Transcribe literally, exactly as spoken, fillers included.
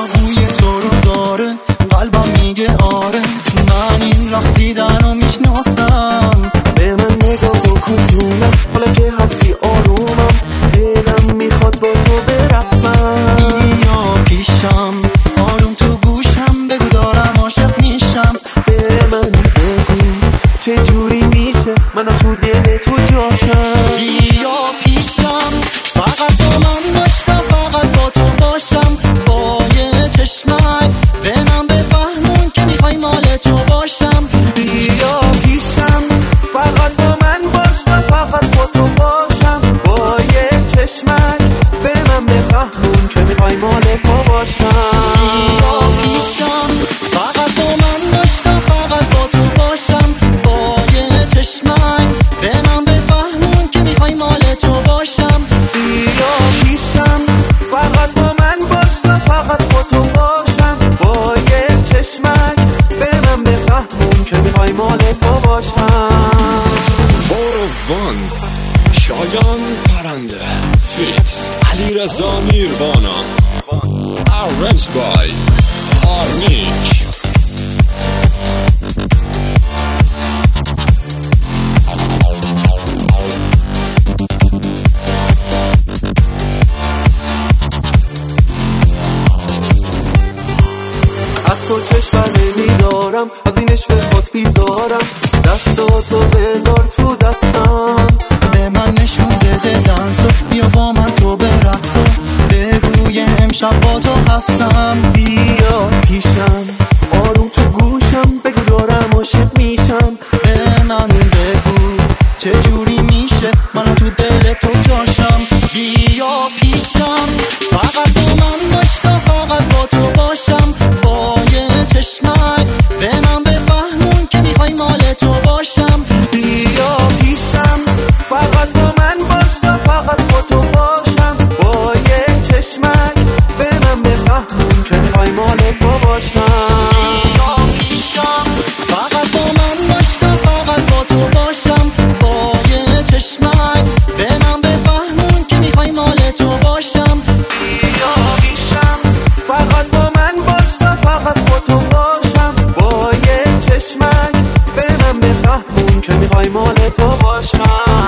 بوی تو رو داره، قلبم میگه آره، من این رقصیدن رو میشناسم. به من نگاه بکن جونم، حالا که هستی آرومم، دلم میخواد با تو برقصم. بیا پیشم آروم تو گوشم، بگو دارم عاشق میشم. به من بگو چجوری میشه منم تو دل تو جاشم. بیا پیشم فقط با من باش تا فقط با تو باشم. با یه چشمک به من بفهمون که میخوای مال تو باشم. بیا پیشم فقط با من باش تا فقط با تو باشم. با یه چشمک به من بفهمون که میخوای مال تو باشم. بیا پیشم فقط با من باش تا فقط با تو باشم. با یه چشمک به من بفهمون که میخوای مال تو باشم. بیا پیشم فقط با من باش تا فقط با تو باشم. با یه چشمک به من بفهمون که میخوای مال تو باشم. فور وانز شایان پرنده فیت علیرضا میروانا arranged by آرمیک. از تو چشم نمیدارم، از این عشق خود بیدارم، دستاتو بذار تو دستم. به من نشون بده دنسو، بیا با من تو به رقصو، بگوی امشب با تو هستم. بیا پیشم آروم تو گوشم، بگو دارم عاشق میشم. به من بگو چجوری میشه من تو دل تو جاشم. بیا پیشم فقط با من باش تا فقط با تو باشم. با یه چشمک به من بفهمون که میخوای مال تو باشم. بیا پیشم فقط با من باش تا فقط با تو باشم. با یه چشمک به من بفهمون که میخوای مال تو باشم. بیا پیشم فقط با من باش تا فقط با تو باشم. با یه چشمک به من بفهمون که میخوای مال تو باشم. بیا پیشم فقط با من باش تا فقط با تو باشم. با یه چشمک به من بفهمون که میخوای مال تو باشم.